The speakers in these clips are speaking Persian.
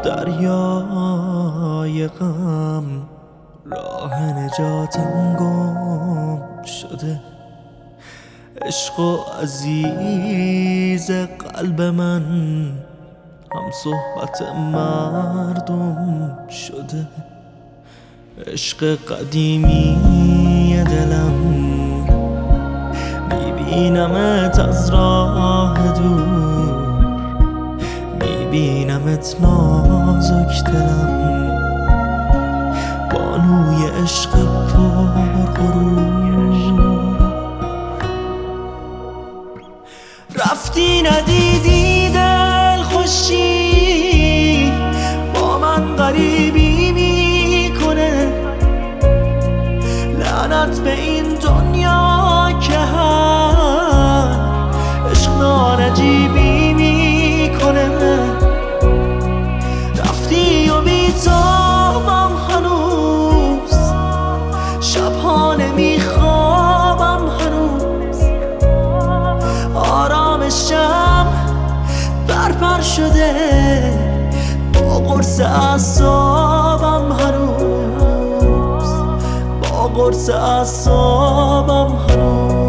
دریای غم راه نجاتم گم شده. عشق و عزیز قلب من هم صحبت مردم شده. عشق قدیمی دلم میبینمت از راه دور، میبینمت نازک دلم، بانوی عشق پرغرور. رفتی ندیدی دل خوشی با من غریبی میکنه. لعنت به این دنیا که هر عشق ناجیبی میکنه. رفتی و بی‌تابم هنوز، شبها نمیخوابم هنوز، آرامشم برپر شده با قرص اعصابم هنوز، با قرص اعصابم هنوز.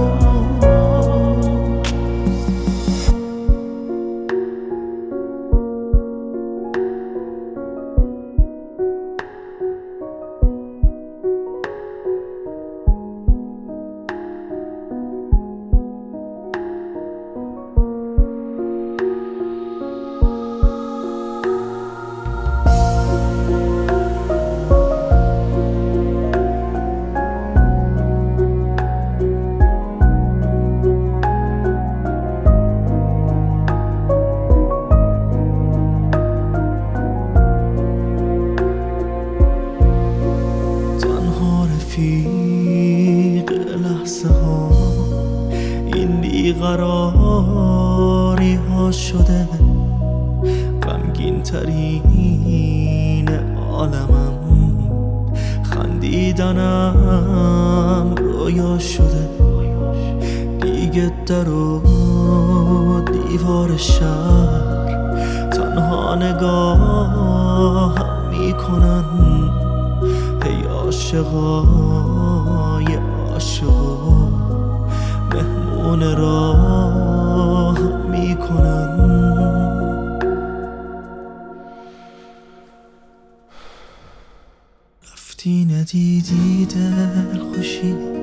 رفیق لحظه ها این بیقراری ها شده. غمگین ترین عالمم، خندیدنم رویا شده. دیگه در و دیوار شهر تنها نگاهم میکنن. ای عاشقای عاشقا مهمون راه میکنن. رفتی ندیدی دل خوشی